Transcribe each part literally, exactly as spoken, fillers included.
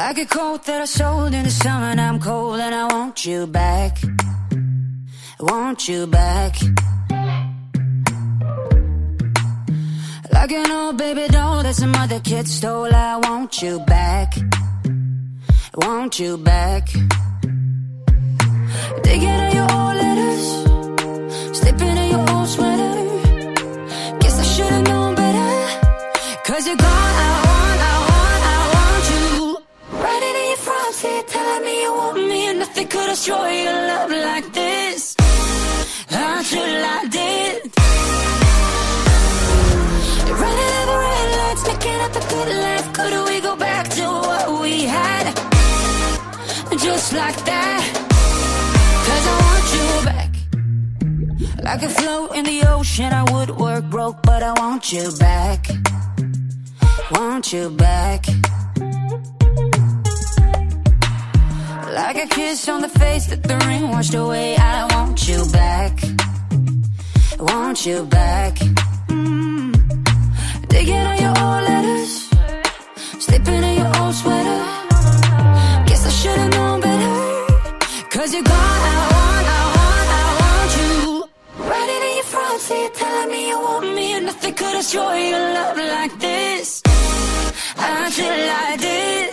Like a coat that I sold in the summer, and I'm cold and I want you back. I want you back. Like an old baby doll that some other kid stole, I want you back. I want you back. Digging in your old letters, slipping in your old sweater. Guess I should've known better, cause you're gone. I want, I want, I want you. Riding in your front seat, telling me you want me, and nothing could destroy your love like this. Until I did. Running over red lights, making up a good life. Could we go back to what we had? Just like that. Cause I want you back. Like a float in the ocean, I would work broke, but I want you back. Want you back. Like a kiss on the face that the rain washed away, I want you back. I want you back. mm. Digging on your old letters, slipping in your old sweater. Guess I should've known better, cause you're gone. I want, I want, I want you. Riding in your front seat, telling me you want me, and nothing could destroy your love like this. Until I did.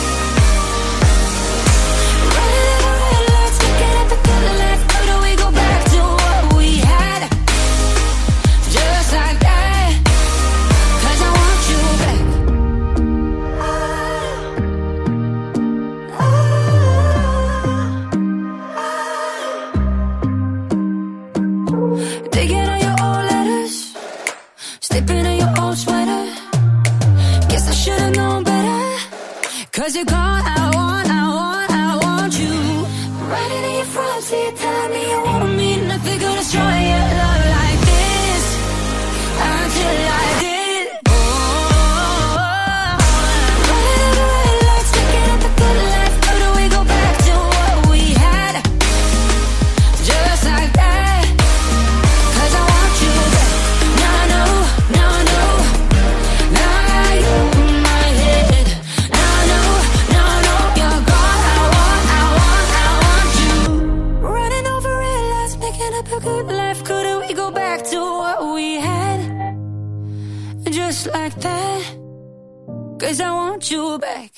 Digging on your old letters, slipping in your old sweater. Guess I should've known better, cause you're gone. I want, I want, I want you. Riding in your front seat, telling me you want me, nothing could destroy your love like this. Until I did. Oh, running over red lights, making up a good life. Could we go back to what we had? Just like that. Cause I want you back. Now I know, now I know. Now I got you in my head. Now I know, now I know you're gone. I want, I want, I want you. Running over red lights, making up a good life. Could we go back to what we had? Just like that. Cause I want you back.